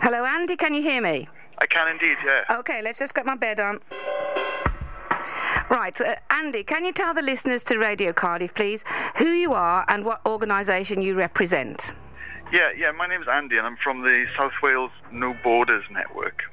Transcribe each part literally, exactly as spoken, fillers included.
Hello, Andy, can you hear me? I can indeed, yeah. Okay, let's just get my bed on. Right, uh, Andy, can you tell the listeners to Radio Cardiff, please, who you are and what organisation you represent? Yeah, yeah, my name's Andy and I'm from the South Wales No Borders Network.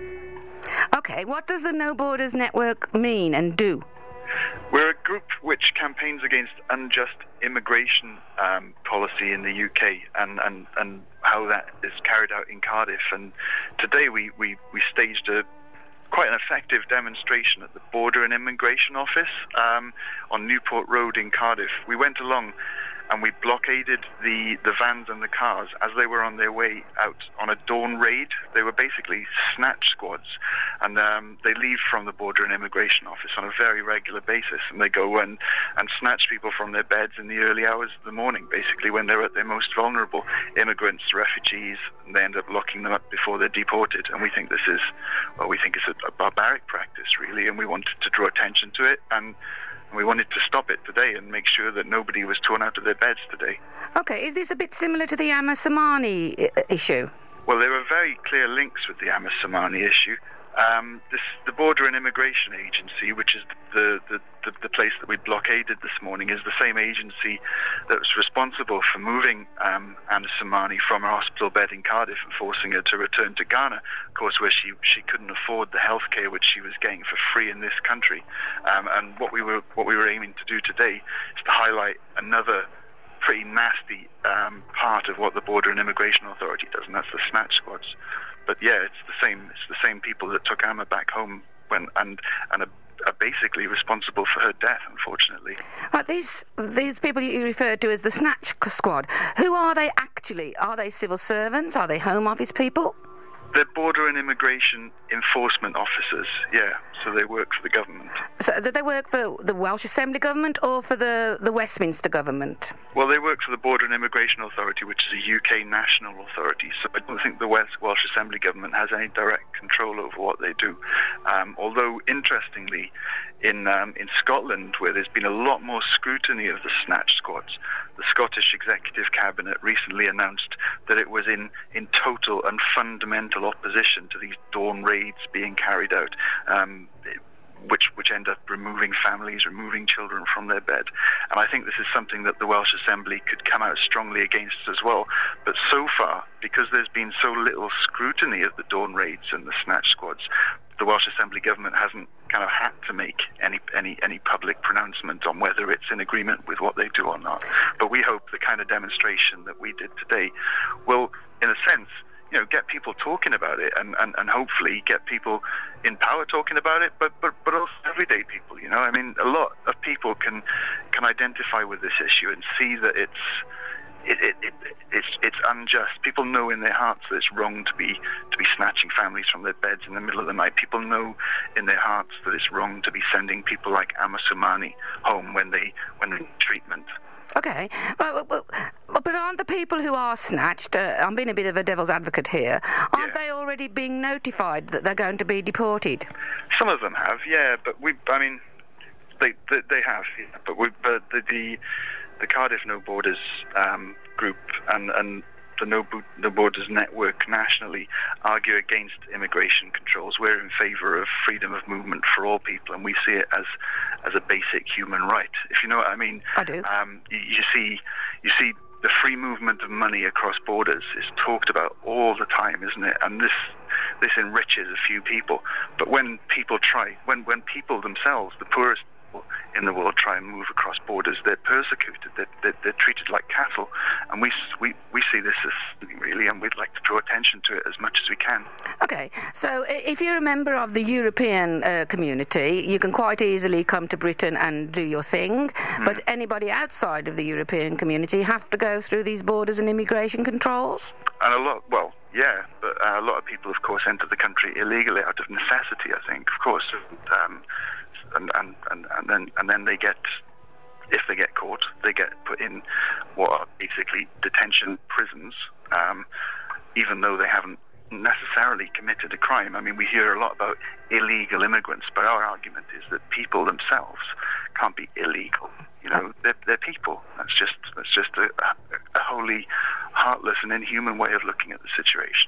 Okay, what does the No Borders Network mean and do? We're a group which campaigns against unjust immigration um, policy in the U K and, and, and how that is carried out in Cardiff. And today we, we, we staged a quite an effective demonstration at the Border and Immigration Office um, on Newport Road in Cardiff. We went along and we blockaded the, the vans and the cars as they were on their way out on a dawn raid. They were basically snatch squads, and um, they leave from the Border and Immigration Office on a very regular basis, and they go and, and snatch people from their beds in the early hours of the morning, basically when they're at their most vulnerable, immigrants, refugees, and they end up locking them up before they're deported. And we think this is, well, we think it's a, a barbaric practice, really, and we wanted to draw attention to it, and we wanted to stop it today and make sure that nobody was torn out of their beds today. Okay, is this a bit similar to the Amma Somani I- issue? Well, there are very clear links with the Amma Somani issue. Um, this, the Border and Immigration Agency, which is the, the, the, the place that we blockaded this morning, is the same agency that was responsible for moving um, Anna Somani from her hospital bed in Cardiff and forcing her to return to Ghana, of course, where she, she couldn't afford the health care which she was getting for free in this country. Um, and what we were what we were aiming to do today is to highlight another pretty nasty um, part of what the Border and Immigration Authority does, and that's the snatch squads. But yeah, it's the same. It's the same people that took Amma back home when and and are, are basically responsible for her death, unfortunately. Right, these these people you referred to as the snatch squad. Who are they actually? Are they civil servants? Are they Home Office people? They're Border and Immigration Enforcement Officers, yeah, so they work for the government. So do they work for the Welsh Assembly Government or for the, the Westminster Government? Well, they work for the Border and Immigration Authority, which is a U K national authority, so I don't think the Welsh, Welsh Assembly Government has any direct control over what they do. Um, although, interestingly, in um, in Scotland, where there's been a lot more scrutiny of the snatch squads, the Scottish Executive Cabinet recently announced that it was in, in total and fundamental opposition to these dawn raids being carried out, um, which which end up removing families, removing children from their bed. And I think this is something that the Welsh Assembly could come out strongly against as well. But so far, because there's been so little scrutiny of the dawn raids and the snatch squads, the Welsh Assembly government hasn't kind of had to make any any any public pronouncement on whether it's in agreement with what they do or not. But we hope the kind of demonstration that we did today will, in a sense, you know, get people talking about it and, and, and hopefully get people in power talking about it, but, but, but also everyday people, you know. I mean, a lot of people can can identify with this issue and see that it's it, it, it it's it's unjust. People know in their hearts that it's wrong to be to be snatching families from their beds in the middle of the night. People know in their hearts that it's wrong to be sending people like Amma Somani home when they when they need treatment. Okay, but, but, but aren't the people who are snatched, uh, I'm being a bit of a devil's advocate here, aren't Yeah. they already being notified that they're going to be deported? Some of them have, yeah, but we, I mean, they they, they have, yeah, but we, but the, the the Cardiff No Borders um, group and and the No, Bo- no Borders Network nationally argue against immigration controls. We're in favour of freedom of movement for all people, and we see it as as a basic human right. If you know what I mean. I do. Um, you, you see, you see, the free movement of money across borders is talked about all the time, isn't it? And this this enriches a few people. But when people try, when when people themselves, the poorest in the world, try and move across borders, they're persecuted, they're, they're, they're treated like cattle, and we, we we see this as something really, and we'd like to draw attention to it as much as we can. Okay, so if you're a member of the European uh, community, you can quite easily come to Britain and do your thing, mm. but anybody outside of the European community have to go through these borders and immigration controls? And a lot, well, yeah, but uh, a lot of people, of course, enter the country illegally out of necessity, I think, of course, um, And, and, and, and then and then they get, if they get caught, they get put in what are basically detention prisons, um, even though they haven't necessarily committed a crime. I mean, we hear a lot about illegal immigrants, but our argument is that people themselves can't be illegal. You know, they're, they're people. That's just that's just a, a wholly heartless and inhuman way of looking at the situation.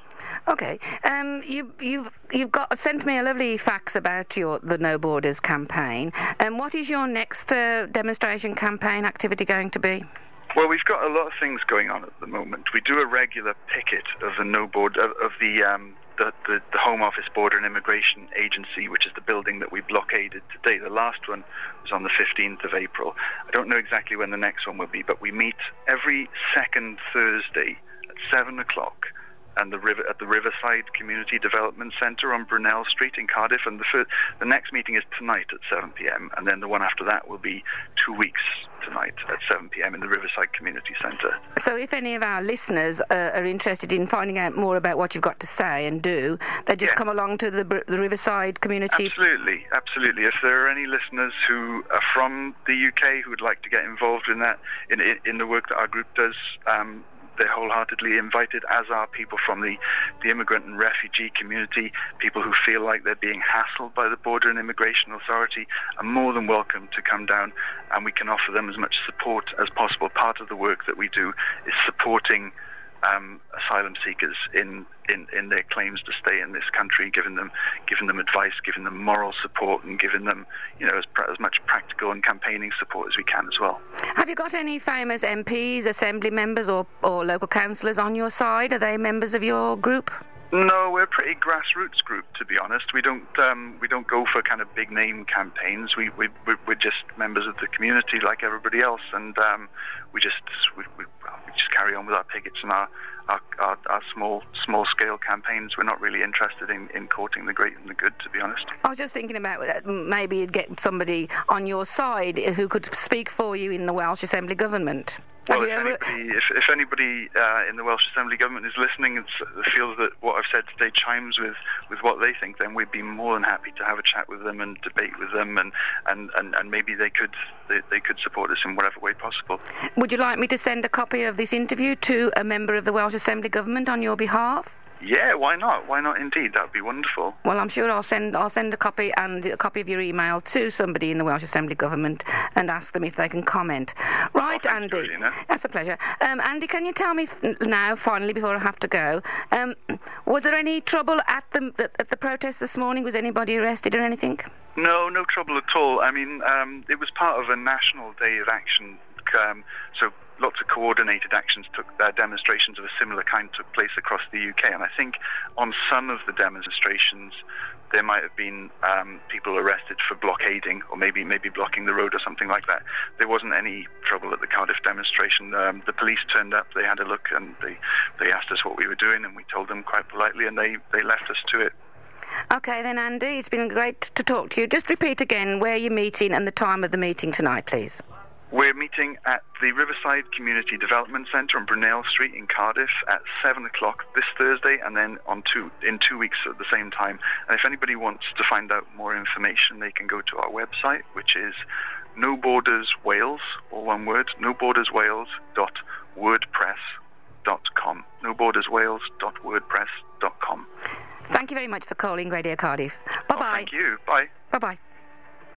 Okay. Um, you, you've you've got sent me a lovely fax about your the No Borders campaign. And um, what is your next uh, demonstration campaign activity going to be? Well, we've got a lot of things going on at the moment. We do a regular picket of the no board of, of the, um, the, the the Home Office Border and Immigration Agency, which is the building that we blockaded today. The last one was on the fifteenth of April. I don't know exactly when the next one will be, but we meet every second Thursday at seven o'clock. And the river at the Riverside Community Development Centre on Brunel Street in Cardiff, and the first, the next meeting is tonight at seven p.m. and then the one after that will be two weeks tonight at seven p.m. in the Riverside Community Centre. So, if any of our listeners uh, are interested in finding out more about what you've got to say and do, they just yeah. come along to the, the Riverside Community. Absolutely, absolutely. If there are any listeners who are from the U K who would like to get involved in that, in in, in the work that our group does. Um, They're wholeheartedly invited, as are people from the, the immigrant and refugee community. People who feel like they're being hassled by the Border and Immigration Authority are more than welcome to come down, and we can offer them as much support as possible. Part of the work that we do is supporting um, asylum seekers in, in, in their claims to stay in this country, giving them giving them advice, giving them moral support, and giving them, you know, as, as much practical and campaigning support as we can as well. Have you got any famous M Ps, assembly members, or, or local councillors on your side? Are they members of your group? No, we're a pretty grassroots group, to be honest. We don't um, we don't go for kind of big name campaigns. We we we're just members of the community like everybody else, and um, we just we, we, we just carry on with our pickets and our our, our, our small small scale campaigns. We're not really interested in, in courting the great and the good, to be honest. I was just thinking about that. Maybe you'd get somebody on your side who could speak for you in the Welsh Assembly government. Well, if anybody, if, if anybody uh, in the Welsh Assembly government is listening and feels that what I've said today chimes with, with what they think, then we'd be more than happy to have a chat with them and debate with them, and, and, and, and maybe they could they, they could support us in whatever way possible. Would you like me to send a copy of this interview to a member of the Welsh Assembly government on your behalf? Yeah, why not? Why not indeed? That would be wonderful. Well, I'm sure I'll send I'll send a copy and a copy of your email to somebody in the Welsh Assembly government and ask them if they can comment. Right, oh, Andy. You, Juliana. That's a pleasure. Um, Andy, can you tell me now, finally, before I have to go, um, was there any trouble at the at the protest this morning? Was anybody arrested or anything? No, no trouble at all. I mean, um, it was part of a national day of action, um, so lots of coordinated actions took uh, demonstrations of a similar kind took place across the U K, and I think on some of the demonstrations there might have been um, people arrested for blockading or maybe maybe blocking the road or something like that. There wasn't any trouble at the Cardiff demonstration. Um, the police turned up, they had a look, and they, they asked us what we were doing, and we told them quite politely, and they, they left us to it. Okay then, Andy, it's been great to talk to you. Just repeat again where you're meeting and the time of the meeting tonight, please. We're meeting at the Riverside Community Development Centre on Brunel Street in Cardiff at seven o'clock this Thursday, and then on two, in two weeks at the same time. And if anybody wants to find out more information, they can go to our website, which is No Borders Wales, all one word, no borders wales dot wordpress dot com. no borders wales dot wordpress dot com. Thank you very much for calling Radio Cardiff. Bye-bye. Oh, thank you. Bye. Bye-bye.